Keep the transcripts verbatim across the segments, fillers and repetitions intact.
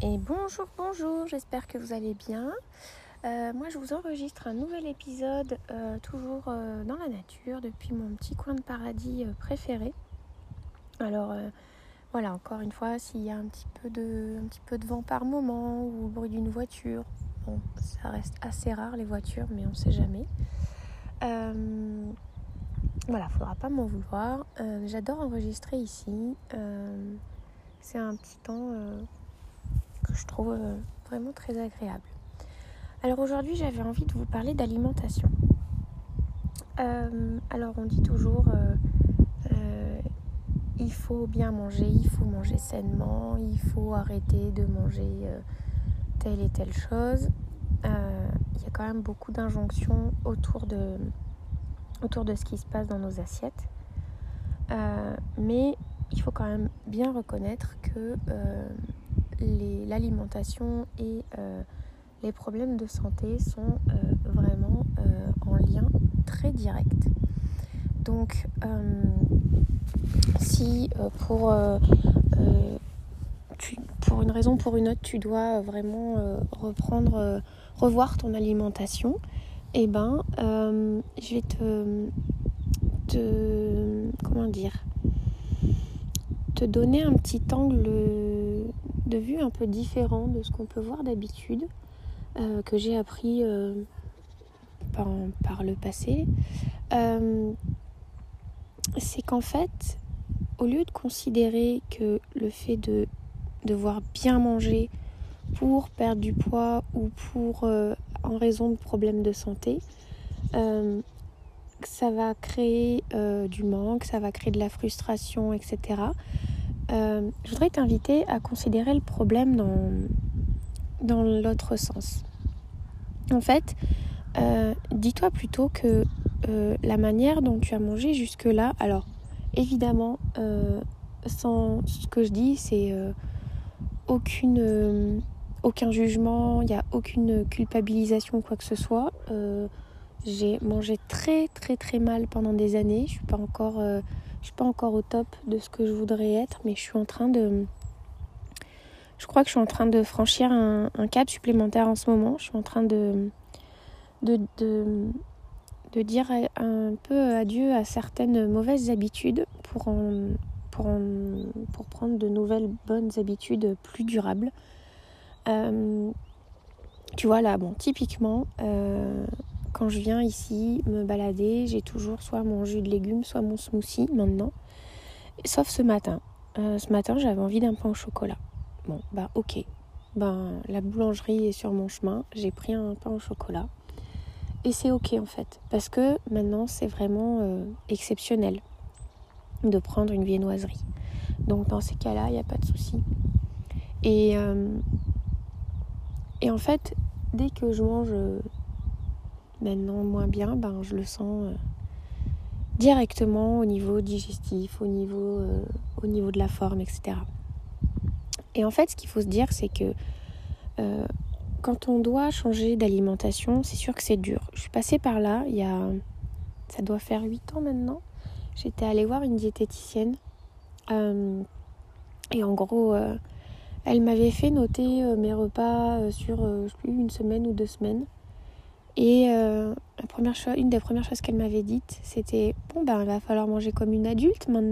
Et bonjour, bonjour, j'espère que vous allez bien. Euh, moi je vous enregistre un nouvel épisode, euh, toujours euh, dans la nature, depuis mon petit coin de paradis euh, préféré. Alors euh, voilà, encore une fois, s'il y a un petit peu de, un petit peu de vent par moment ou le bruit d'une voiture, bon, ça reste assez rare les voitures, mais on ne sait jamais. Euh, voilà, il ne faudra pas m'en vouloir. Euh, j'adore enregistrer ici. Euh, c'est un petit temps euh, que je trouve euh, vraiment très agréable. Alors aujourd'hui, j'avais envie de vous parler d'alimentation. Euh, alors on dit toujours, euh, euh, il faut bien manger, il faut manger sainement, il faut arrêter de manger euh, telle et telle chose. Euh, il y a quand même beaucoup d'injonctions autour de, autour de ce qui se passe dans nos assiettes. Euh, mais il faut quand même bien reconnaître que euh, les, l'alimentation et euh, les problèmes de santé sont euh, vraiment euh, en lien très direct. Donc, euh, si euh, pour, euh, euh, tu, pour une raison ou pour une autre, tu dois vraiment euh, reprendre, euh, revoir ton alimentation, eh ben, euh, je vais te, te, comment dire, te donner un petit angle de vue un peu différent de ce qu'on peut voir d'habitude, euh, que j'ai appris euh, par, par le passé. Euh, c'est qu'en fait, au lieu de considérer que le fait de devoir bien manger pour perdre du poids ou pour euh, en raison de problèmes de santé, euh, ça va créer euh, du manque, ça va créer de la frustration, et cetera. Euh, je voudrais t'inviter à considérer le problème dans, dans l'autre sens. En fait, euh, dis-toi plutôt que euh, la manière dont tu as mangé jusque-là, alors évidemment, euh, sans ce que je dis, c'est euh, aucune, euh, aucun jugement, il n'y a aucune culpabilisation ou quoi que ce soit. Euh, j'ai mangé très très très mal pendant des années. Je suis pas encore, euh, je suis pas encore au top de ce que je voudrais être, mais je suis en train de, je crois que je suis en train de franchir un, un cap supplémentaire en ce moment. Je suis en train de, de, de de dire un peu adieu à certaines mauvaises habitudes pour, en, pour, en, pour prendre de nouvelles bonnes habitudes plus durables. Euh, tu vois là, bon, typiquement, euh, quand je viens ici me balader, j'ai toujours soit mon jus de légumes, soit mon smoothie maintenant. Sauf ce matin. Euh, ce matin, j'avais envie d'un pain au chocolat. Bon, bah ok. Ben, la boulangerie est sur mon chemin. J'ai pris un pain au chocolat. Et c'est ok en fait, parce que maintenant c'est vraiment euh, exceptionnel de prendre une viennoiserie. Donc dans ces cas-là, il n'y a pas de souci. Et, euh, et en fait, dès que je mange euh, maintenant moins bien, ben, je le sens euh, directement au niveau digestif, au niveau, euh, au niveau de la forme, et cetera. Et en fait, ce qu'il faut se dire, c'est que euh, quand on doit changer d'alimentation, c'est sûr que c'est dur. Je suis passée par là, il y a, ça doit faire huit ans maintenant. J'étais allée voir une diététicienne euh, et en gros, euh, elle m'avait fait noter euh, mes repas euh, sur euh, je sais plus, une semaine ou deux semaines. Et euh, la première chose, une des premières choses qu'elle m'avait dites, c'était « Bon, ben, il va falloir manger comme une adulte maintenant ».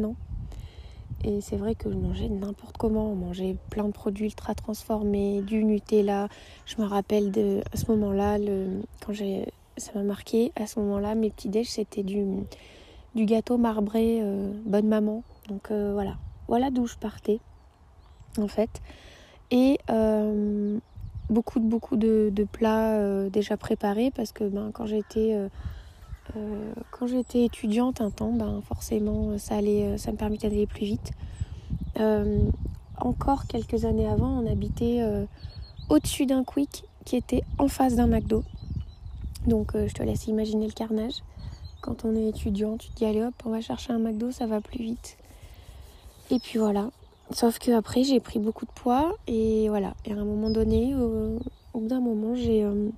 Et c'est vrai que je mangeais n'importe comment, on mangeait plein de produits ultra transformés, du Nutella. Je me rappelle de, à ce moment-là, le, quand j'ai, ça m'a marqué, à ce moment-là, mes petits déj, c'était du, du gâteau marbré euh, Bonne Maman. Donc euh, voilà, voilà d'où je partais, en fait. Et euh, beaucoup, beaucoup de, de plats euh, déjà préparés, parce que ben, quand j'étais... Euh, Euh, quand j'étais étudiante un temps, ben forcément ça allait, ça me permettait d'aller plus vite. Euh, encore quelques années avant, on habitait euh, au-dessus d'un Quick qui était en face d'un McDo. Donc euh, je te laisse imaginer le carnage. Quand on est étudiant, tu te dis allez hop, on va chercher un McDo, ça va plus vite. Et puis voilà. Sauf que après j'ai pris beaucoup de poids et voilà. Et à un moment donné, au, au bout d'un moment, j'ai euh,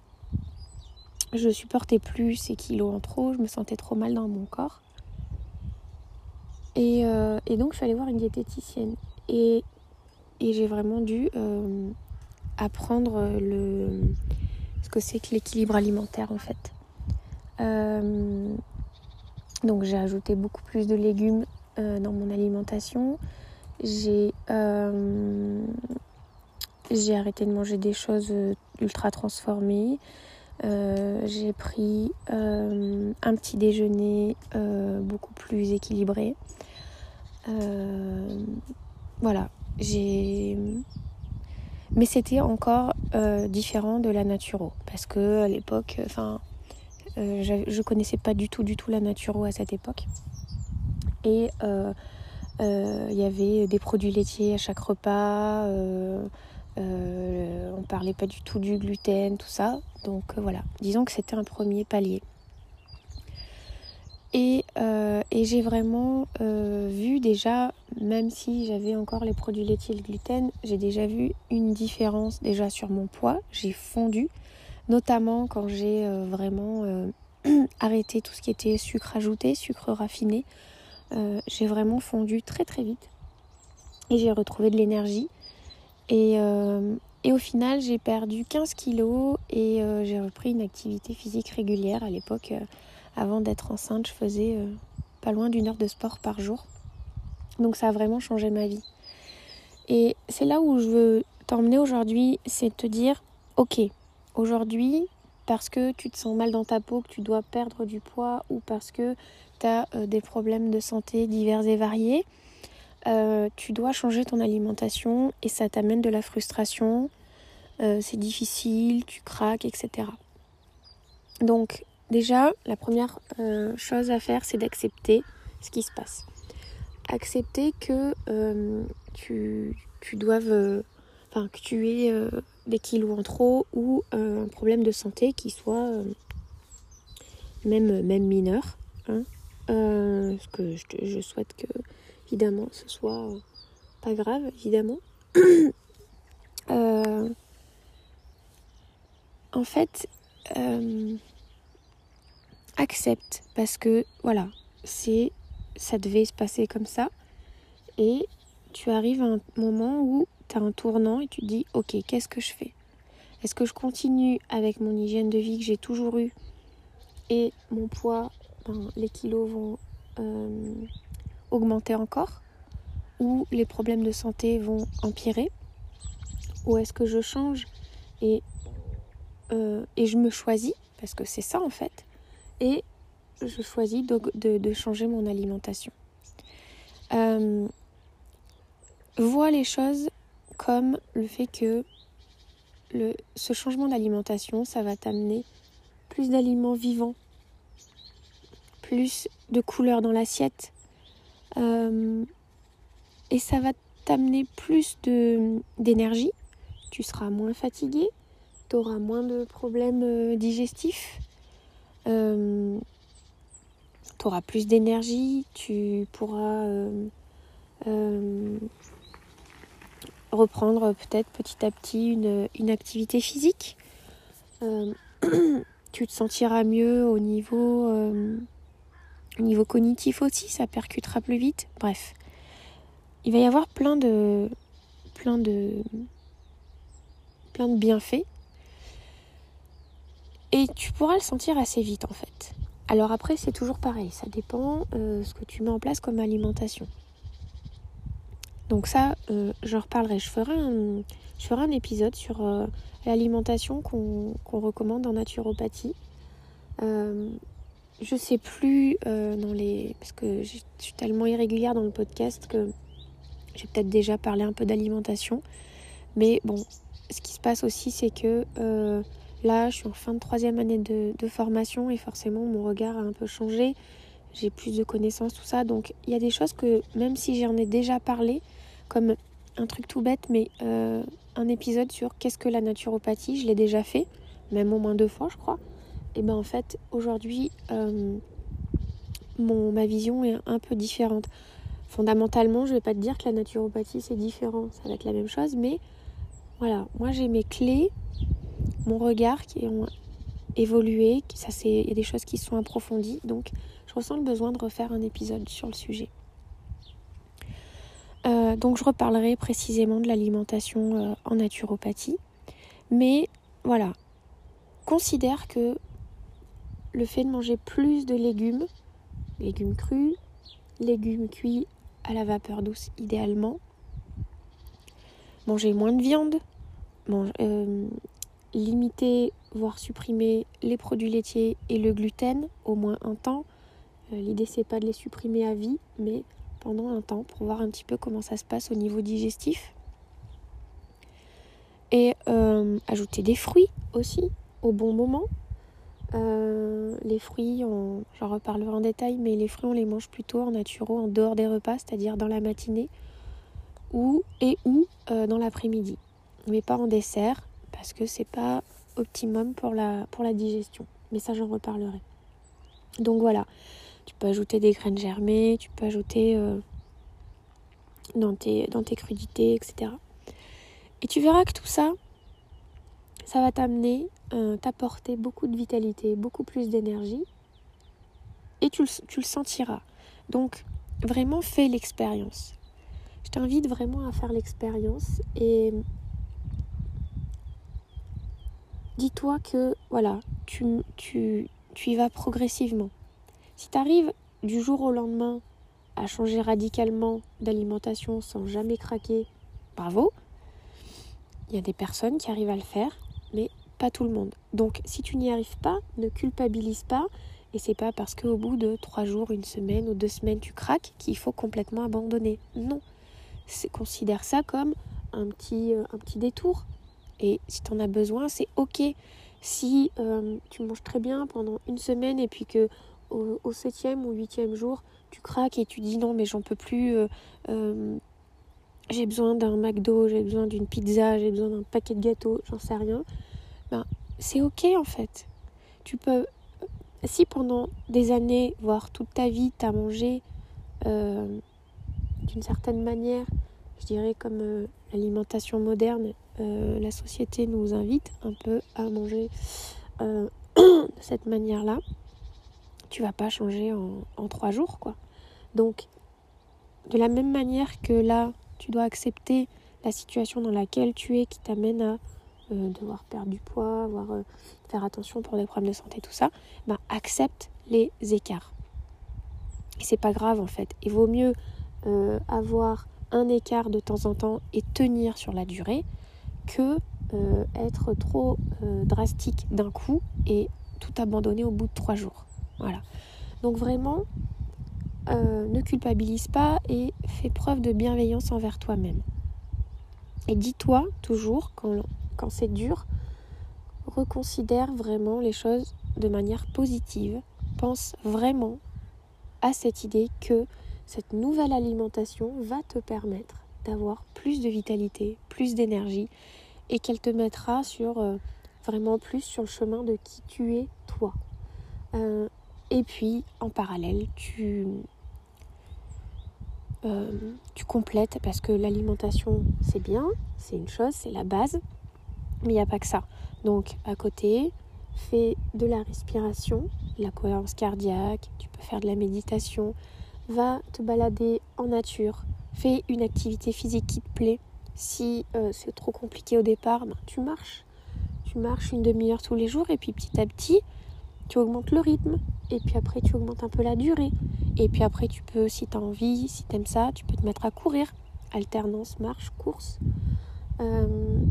je supportais plus ces kilos en trop, je me sentais trop mal dans mon corps. Et, euh, et donc je suis allée voir une diététicienne. Et, et j'ai vraiment dû euh, apprendre le, ce que c'est que l'équilibre alimentaire en fait. Euh, donc j'ai ajouté beaucoup plus de légumes euh, dans mon alimentation. J'ai, euh, j'ai arrêté de manger des choses ultra transformées. Euh, j'ai pris euh, un petit déjeuner euh, beaucoup plus équilibré. Euh, voilà, j'ai... Mais c'était encore euh, différent de la naturo parce que à l'époque, enfin, euh, je connaissais pas du tout, du tout la naturo à cette époque. Et il euh, euh, y avait des produits laitiers à chaque repas. Euh, euh, on parlait pas du tout du gluten, tout ça. Donc euh, voilà, disons que c'était un premier palier. Et, euh, et j'ai vraiment euh, vu déjà, même si j'avais encore les produits laitiers et le gluten, j'ai déjà vu une différence déjà sur mon poids. J'ai fondu, notamment quand j'ai euh, vraiment euh, arrêté tout ce qui était sucre ajouté, sucre raffiné. Euh, j'ai vraiment fondu très très vite et j'ai retrouvé de l'énergie. Et, euh, et au final, j'ai perdu quinze kilos et euh, j'ai repris une activité physique régulière. À l'époque, euh, avant d'être enceinte, je faisais euh, pas loin d'une heure de sport par jour. Donc ça a vraiment changé ma vie. Et c'est là où je veux t'emmener aujourd'hui, c'est de te dire, ok, aujourd'hui, parce que tu te sens mal dans ta peau, que tu dois perdre du poids ou parce que tu as euh, des problèmes de santé divers et variés, euh, tu dois changer ton alimentation et ça t'amène de la frustration, euh, c'est difficile, tu craques, et cetera. Donc déjà, la première euh, chose à faire, c'est d'accepter ce qui se passe. Accepter que euh, tu, tu doives, euh, enfin que tu aies euh, des kilos en trop ou euh, un problème de santé qui soit euh, même, même mineur. Hein. Euh, parce que je, je souhaite que, évidemment, ce soit euh, pas grave, évidemment. euh, en fait, euh, accepte parce que, voilà, c'est, ça devait se passer comme ça. Et tu arrives à un moment où tu as un tournant et tu te dis, ok, qu'est-ce que je fais ? Est-ce que je continue avec mon hygiène de vie que j'ai toujours eue et mon poids, ben, les kilos vont euh, augmenter encore, ou les problèmes de santé vont empirer, ou est-ce que je change et, euh, et je me choisis, parce que c'est ça en fait, et je choisis de, de, de changer mon alimentation. Euh, vois les choses comme le fait que le, ce changement d'alimentation, ça va t'amener plus d'aliments vivants, plus de couleurs dans l'assiette, euh, et ça va t'amener plus de, d'énergie, tu seras moins fatigué, tu auras moins de problèmes euh, digestifs, euh, tu auras plus d'énergie, tu pourras euh, euh, reprendre peut-être petit à petit une, une activité physique. Euh, tu te sentiras mieux au niveau, euh, au niveau cognitif aussi, ça percutera plus vite. Bref, il va y avoir plein de, plein de, plein de bienfaits. Et tu pourras le sentir assez vite en fait. Alors après, c'est toujours pareil, ça dépend euh, ce que tu mets en place comme alimentation. Donc ça, euh, j'en reparlerai. Je ferai un, je ferai un épisode sur euh, l'alimentation qu'on, qu'on recommande en naturopathie. Euh, je sais plus euh, dans les... Parce que je suis tellement irrégulière dans le podcast que j'ai peut-être déjà parlé un peu d'alimentation. Mais bon, ce qui se passe aussi, c'est que... Euh, Là, je suis en fin de troisième année de, de formation et forcément, mon regard a un peu changé. J'ai plus de connaissances, tout ça. Donc, il y a des choses que, même si j'en ai déjà parlé, comme un truc tout bête, mais euh, un épisode sur qu'est-ce que la naturopathie, je l'ai déjà fait, même au moins deux fois, je crois. Et ben en fait, aujourd'hui, euh, mon, ma vision est un peu différente. Fondamentalement, je vais pas te dire que la naturopathie, c'est différent. Ça va être la même chose, mais voilà. Moi, j'ai mes clés, mon regard qui ont évolué, ça c'est, il y a des choses qui sont approfondies, donc je ressens le besoin de refaire un épisode sur le sujet. Euh, donc je reparlerai précisément de l'alimentation euh, en naturopathie. Mais voilà, considère que le fait de manger plus de légumes, légumes crus, légumes cuits à la vapeur douce idéalement, manger moins de viande, mange, euh, limiter, voire supprimer les produits laitiers et le gluten au moins un temps. Euh, l'idée c'est pas de les supprimer à vie, mais pendant un temps pour voir un petit peu comment ça se passe au niveau digestif. Et euh, ajouter des fruits aussi au bon moment. Euh, les fruits, on, j'en reparlerai en détail, mais les fruits on les mange plutôt en naturo, en dehors des repas, c'est-à-dire dans la matinée ou et ou euh, dans l'après-midi, mais pas en dessert parce que c'est pas optimum pour la pour la digestion. Mais ça j'en reparlerai. Donc voilà, tu peux ajouter des graines germées, tu peux ajouter euh, dans tes dans tes crudités, et cetera. Et tu verras que tout ça, ça va t'amener, euh, t'apporter beaucoup de vitalité, beaucoup plus d'énergie, et tu le, tu le sentiras. Donc, vraiment, fais l'expérience. Je t'invite vraiment à faire l'expérience et dis-toi que, voilà, tu, tu, tu y vas progressivement. Si tu arrives du jour au lendemain à changer radicalement d'alimentation sans jamais craquer, bravo. Il y a des personnes qui arrivent à le faire, mais pas tout le monde. Donc, si tu n'y arrives pas, ne culpabilise pas. Et c'est pas parce qu'au bout de trois jours, une semaine ou deux semaines, tu craques qu'il faut complètement abandonner. Non. C'est, considère ça comme un petit, euh, un petit détour. Et si tu en as besoin, c'est ok. Si euh, tu manges très bien pendant une semaine et puis que au, au septième ou huitième jour, tu craques et tu dis non, mais j'en peux plus... Euh, euh, j'ai besoin d'un McDo, j'ai besoin d'une pizza, j'ai besoin d'un paquet de gâteaux, j'en sais rien, ben, c'est ok en fait. Tu peux, si pendant des années, voire toute ta vie, tu as mangé euh, d'une certaine manière, je dirais comme euh, l'alimentation moderne, euh, la société nous invite un peu à manger euh, de cette manière-là, tu vas pas changer en, en trois jours, quoi. Donc, de la même manière que là, tu dois accepter la situation dans laquelle tu es qui t'amène à euh, devoir perdre du poids, avoir, euh, faire attention pour des problèmes de santé, tout ça, bah, accepte les écarts. Et c'est pas grave en fait. Il vaut mieux euh, avoir un écart de temps en temps et tenir sur la durée que euh, être trop euh, drastique d'un coup et tout abandonner au bout de trois jours. Voilà. Donc vraiment, euh, ne culpabilise pas et fais preuve de bienveillance envers toi-même. Et dis-toi toujours, quand, quand c'est dur, reconsidère vraiment les choses de manière positive. Pense vraiment à cette idée que cette nouvelle alimentation va te permettre d'avoir plus de vitalité, plus d'énergie et qu'elle te mettra sur, euh, vraiment plus sur le chemin de qui tu es toi. Euh, et puis, en parallèle, tu... Euh, tu complètes parce que l'alimentation c'est bien, c'est une chose, c'est la base, mais il n'y a pas que ça. Donc à côté, fais de la respiration, de la cohérence cardiaque, tu peux faire de la méditation, va te balader en nature, fais une activité physique qui te plaît. Si euh, c'est trop compliqué au départ, ben, tu marches, tu marches une demi-heure tous les jours et puis petit à petit tu augmentes le rythme et puis après tu augmentes un peu la durée et puis après tu peux, si tu as envie, si tu aimes ça, tu peux te mettre à courir, alternance marche, course. Euh,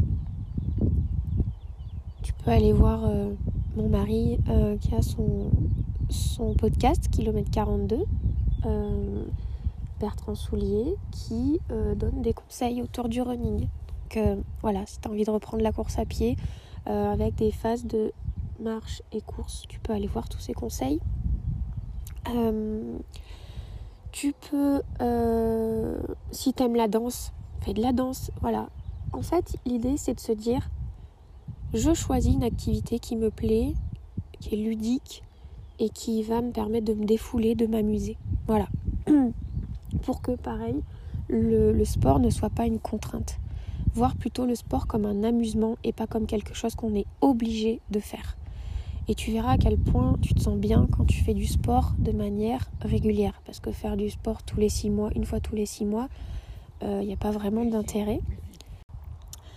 tu peux aller voir euh, mon mari euh, qui a son, son podcast Kilomètre quarante-deux, euh, Bertrand Soulier, qui euh, donne des conseils autour du running. Donc euh, voilà, si tu as envie de reprendre la course à pied euh, avec des phases de marche et course, tu peux aller voir tous ces conseils. Euh, tu peux, euh, si tu aimes la danse, fais de la danse. Voilà. En fait, l'idée, c'est de se dire, je choisis une activité qui me plaît, qui est ludique et qui va me permettre de me défouler, de m'amuser. Voilà. Pour que, pareil, le, le sport ne soit pas une contrainte. Voir plutôt le sport comme un amusement et pas comme quelque chose qu'on est obligé de faire. Et tu verras à quel point tu te sens bien quand tu fais du sport de manière régulière. Parce que faire du sport tous les six mois, une fois tous les six mois, il euh, n'y a pas vraiment d'intérêt.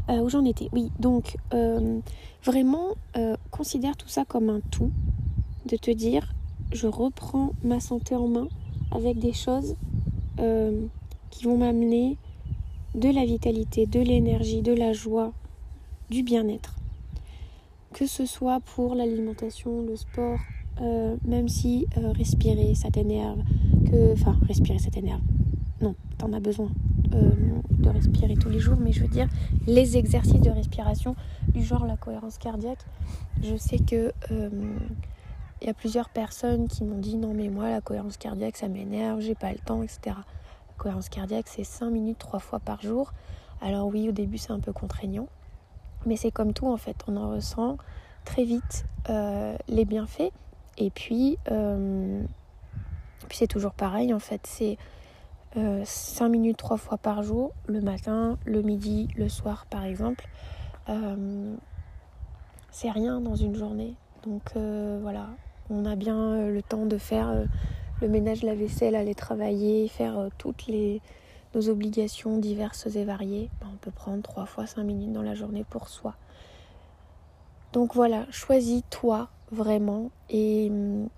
Euh, où j'en étais? Oui, donc euh, vraiment euh, considère tout ça comme un tout, de te dire je reprends ma santé en main avec des choses euh, qui vont m'amener de la vitalité, de l'énergie, de la joie, du bien-être. Que ce soit pour l'alimentation, le sport, euh, même si euh, respirer ça t'énerve, que, enfin respirer ça t'énerve, non, t'en as besoin euh, de respirer tous les jours, mais je veux dire les exercices de respiration du genre la cohérence cardiaque. Je sais que euh, y a plusieurs personnes qui m'ont dit non mais moi la cohérence cardiaque ça m'énerve, j'ai pas le temps, et cetera. La cohérence cardiaque c'est cinq minutes trois fois par jour. Alors oui, au début c'est un peu contraignant, mais c'est comme tout en fait, on en ressent très vite euh, les bienfaits. Et puis, euh, puis c'est toujours pareil en fait, c'est euh, cinq minutes trois fois par jour, le matin, le midi, le soir par exemple. Euh, c'est rien dans une journée. Donc euh, voilà, on a bien euh, le temps de faire euh, le ménage, la vaisselle, aller travailler, faire euh, toutes les, nos obligations diverses et variées. Ben, on peut prendre trois fois cinq minutes dans la journée pour soi. Donc voilà, choisis-toi vraiment et,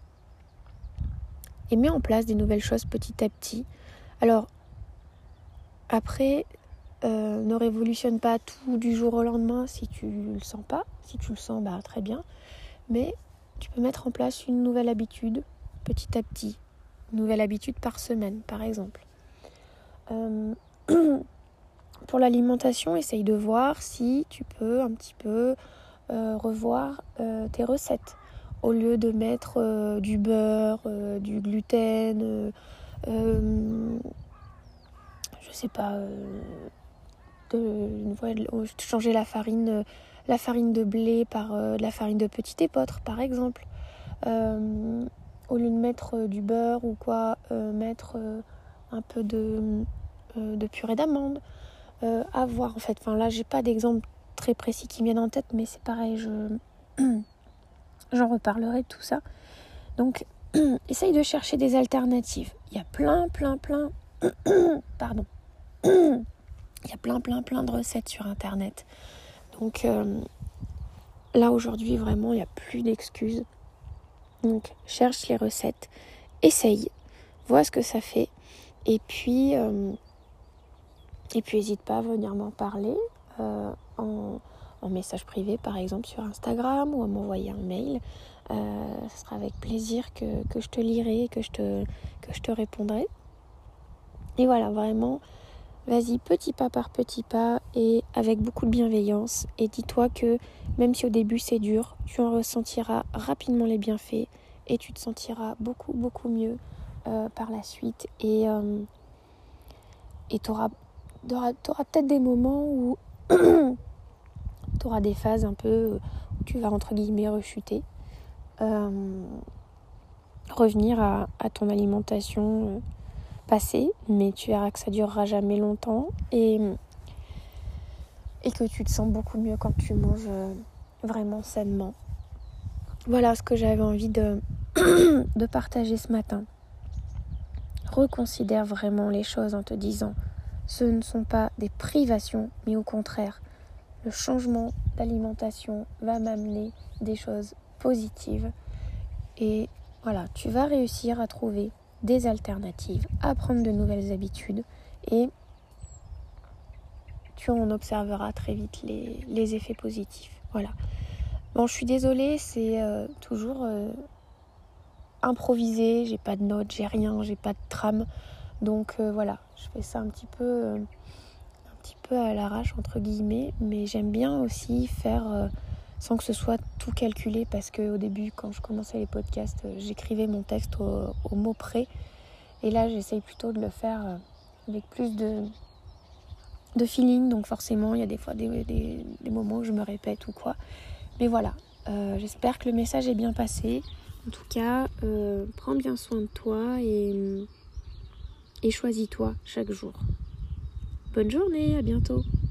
et mets en place des nouvelles choses petit à petit. Alors, après, euh, ne révolutionne pas tout du jour au lendemain si tu le sens pas. Si tu le sens, bah très bien. Mais tu peux mettre en place une nouvelle habitude petit à petit. Une nouvelle habitude par semaine, par exemple. Euh, pour l'alimentation, essaye de voir si tu peux un petit peu euh, revoir euh, tes recettes. Au lieu de mettre euh, du beurre, euh, du gluten, euh, euh, je sais pas, euh, de, ouais, de changer la farine, euh, la farine de blé par euh, de la farine de petit épeautre, par exemple. Euh, au lieu de mettre euh, du beurre ou quoi, euh, mettre euh, un peu de, euh, de purée d'amande. Euh, à voir en fait. Enfin là, j'ai pas d'exemple très précis qui me viennent en tête, mais c'est pareil, je j'en reparlerai de tout ça. Donc, essaye de chercher des alternatives. Il y a plein, plein, plein, pardon. Il y a plein, plein, plein de recettes sur Internet. Donc euh, là aujourd'hui vraiment, il n'y a plus d'excuses. Donc cherche les recettes, essaye, vois ce que ça fait, et puis euh, et puis n'hésite pas à venir m'en parler euh, en, en message privé par exemple sur Instagram ou à m'envoyer un mail. Euh, ce sera avec plaisir que, que je te lirai, que je te, que je te répondrai. Et voilà, vraiment, vas-y petit pas par petit pas et avec beaucoup de bienveillance. Et dis-toi que même si au début c'est dur, tu en ressentiras rapidement les bienfaits et tu te sentiras beaucoup beaucoup mieux euh, par la suite. Et euh, et t'auras, t'auras, t'auras peut-être des moments où t'auras des phases un peu où tu vas entre guillemets rechuter. Euh, revenir à, à ton alimentation euh, passée, mais tu verras que ça durera jamais longtemps et, et que tu te sens beaucoup mieux quand tu manges euh, vraiment sainement. Voilà ce que j'avais envie de, de partager ce matin. Reconsidère vraiment les choses en te disant ce ne sont pas des privations, mais au contraire, le changement d'alimentation va m'amener des choses positives et voilà, tu vas réussir à trouver des alternatives, à prendre de nouvelles habitudes et tu en observeras très vite les, les effets positifs. Voilà. Bon, je suis désolée, c'est euh, toujours euh, improvisé, j'ai pas de notes, j'ai rien, j'ai pas de trame. Donc euh, voilà, je fais ça un petit peu euh, un petit peu à l'arrache entre guillemets, mais j'aime bien aussi faire euh, sans que ce soit tout calculé parce qu'au début, quand je commençais les podcasts, euh, j'écrivais mon texte au, au mot près. Et là, j'essaye plutôt de le faire euh, avec plus de, de feeling. Donc forcément, il y a des fois des, des, des moments où je me répète ou quoi. Mais voilà, euh, j'espère que le message est bien passé. En tout cas, euh, prends bien soin de toi et, et choisis-toi chaque jour. Bonne journée, à bientôt.